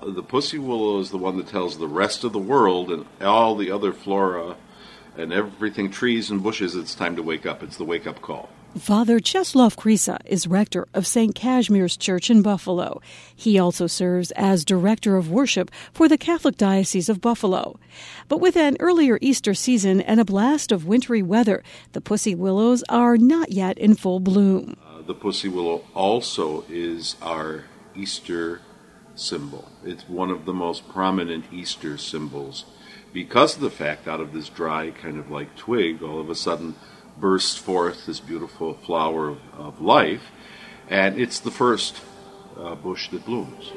the pussy willow is the one that tells the rest of the world and all the other flora and everything, trees and bushes, it's time to wake up. It's the wake-up call. Father Czeslaw Krysa is rector of St. Casimir's Church in Buffalo. He also serves as director of worship for the Catholic Diocese of Buffalo. But with an earlier Easter season and a blast of wintry weather, the pussy willows are not yet in full bloom. The pussy willow also is our Easter symbol. It's one of the most prominent Easter symbols because of the fact out of this dry kind of like twig, all of a sudden bursts forth this beautiful flower of life, and it's the first bush that blooms.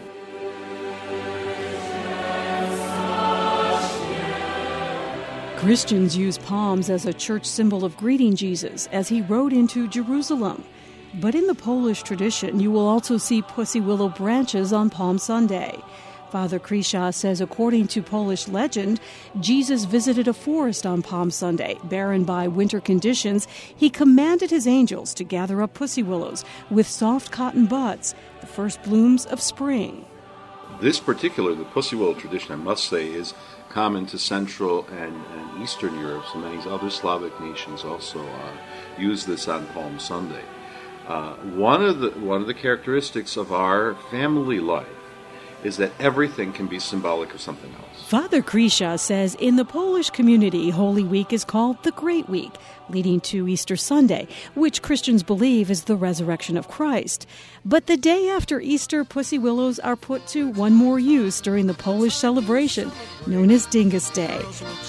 Christians use palms as a church symbol of greeting Jesus as he rode into Jerusalem. But in the Polish tradition, you will also see pussy willow branches on Palm Sunday. Father Krysa says according to Polish legend, Jesus visited a forest on Palm Sunday. Barren by winter conditions, he commanded his angels to gather up pussy willows with soft cotton buds, the first blooms of spring. This particular, the pussy willow tradition, I must say, is common to Central and Eastern Europe. So many other Slavic nations also use this on Palm Sunday. One of the characteristics of our family life is that everything can be symbolic of something else. Father Krysa says in the Polish community, Holy Week is called the Great Week, leading to Easter Sunday, which Christians believe is the resurrection of Christ. But the day after Easter, pussy willows are put to one more use during the Polish celebration, known as Dingus Day.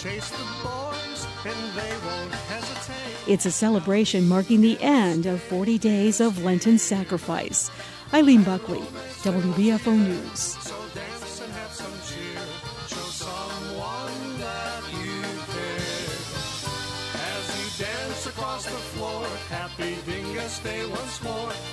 It's a celebration marking the end of 40 days of Lenten sacrifice. Eileen Buckley, WBFO News. So dance and have some cheer. Show someone that you care. As you dance across the floor, happy Dingus Day once more.